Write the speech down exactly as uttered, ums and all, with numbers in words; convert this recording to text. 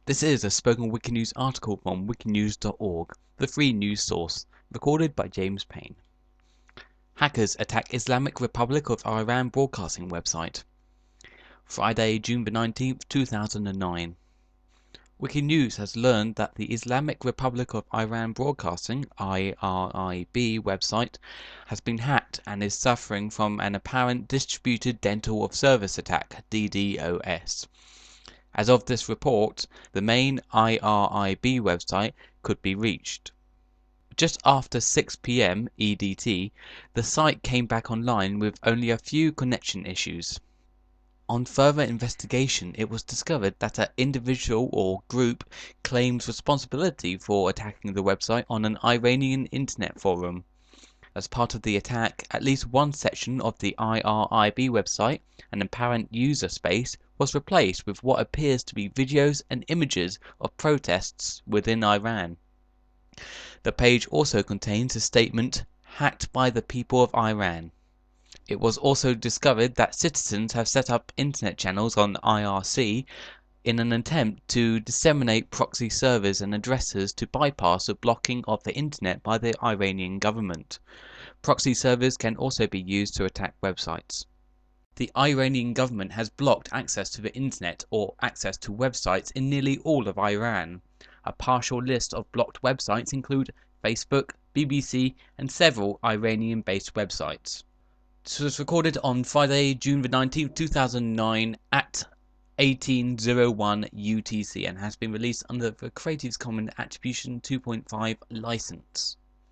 This is a spoken Wikinews article from wikinews dot org, the free news source, recorded by James Payne. Hackers attack Islamic Republic of Iran broadcasting website. Friday, June nineteenth, two thousand nine. Wikinews has learned that the Islamic Republic of Iran Broadcasting I R I B website has been hacked and is suffering from an apparent distributed denial of service attack D DoS. As of this report, the main I R I B website could be reached. Just after six p m E D T, the site came back online with only a few connection issues. On further investigation, it was discovered that an individual or group claims responsibility for attacking the website on an Iranian internet forum. As part of the attack, at least one section of the I R I B website, an apparent user space, was replaced with what appears to be videos and images of protests within Iran. The page also contains a statement, "Hacked by the people of Iran." It was also discovered that citizens have set up internet channels on I R C in an attempt to disseminate proxy servers and addresses to bypass the blocking of the internet by the Iranian government. Proxy servers can also be used to attack websites. The Iranian government has blocked access to the internet or access to websites in nearly all of Iran. A partial list of blocked websites include Facebook, B B C, and several Iranian-based websites. This was recorded on Friday, June nineteenth, two thousand nine at eighteen oh one U T C and has been released under the Creative Commons Attribution two point five license.